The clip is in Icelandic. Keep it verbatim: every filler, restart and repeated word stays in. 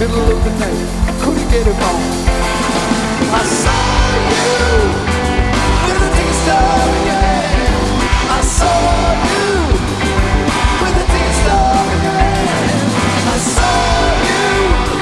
middle of the night, I couldn't get him on. I